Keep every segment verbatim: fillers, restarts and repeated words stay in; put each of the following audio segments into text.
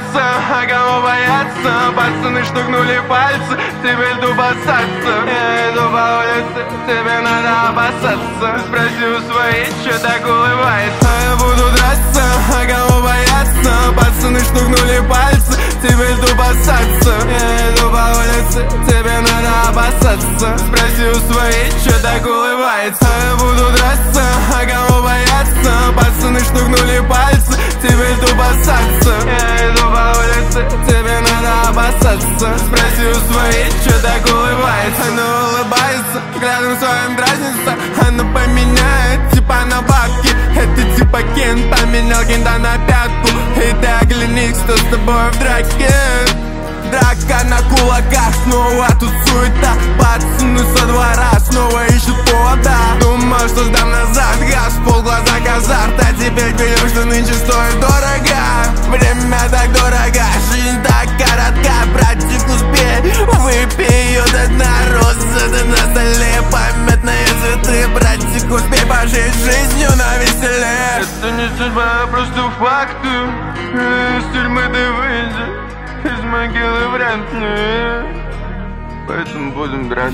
драться, а кого бояться? Пацаны штукнули пальцы, тебе льду бросаться. Я иду по улице, тебе надо опасаться. Спроси у своих, что так улыбается. Я буду драться, а кого бояться? Пацаны штукнули пальцы, тебе льду бросаться. Я иду по улице, тебе надо опасаться. Спроси у своих, что так улыбается. Я буду драться, а кого бояться? Пацаны штукнули пальцы, тебе льду бросаться. Я иду по улице, тебе надо опасаться. Спроси у своих, что так улыбается. Она улыбается, взглядом своим дразнится. Она поменяет типа на бабки. Это типа Кен поменял кента на пятку. И ты оглянись, кто с тобой в драке. Драка на кулаках, снова тут суета. Пацаны со двора снова ищут повода. Думал, что сдам назад газ, полглаза азарт. А теперь берешь, что нынче стоит дорого. Время так дорого, жизнь так коротка. Братик, успей, выпей ее до дна. Роза ты на столе, памятные цветы. Братик, успей пожить жизнью на веселе. Это не судьба, а просто факты. Из тюрьмы ты выйдешь, из могилы вряд ли. Поэтому будем драться.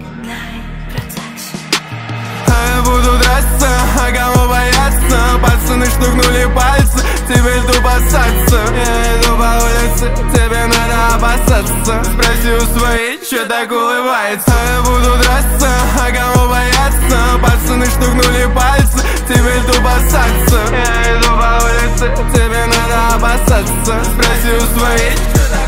А я буду драться, а кого бояться? Пацаны штукнули пальцы, тебе льду бросаться. Я иду по улице, тебе надо опасаться. Спроси у своих, что так улыбается. А я буду драться, а кого бояться? Пацаны штукнули пальцы, тебе льду бросаться. Я иду по улице, тебе надо опасаться. Спроси у своих, что так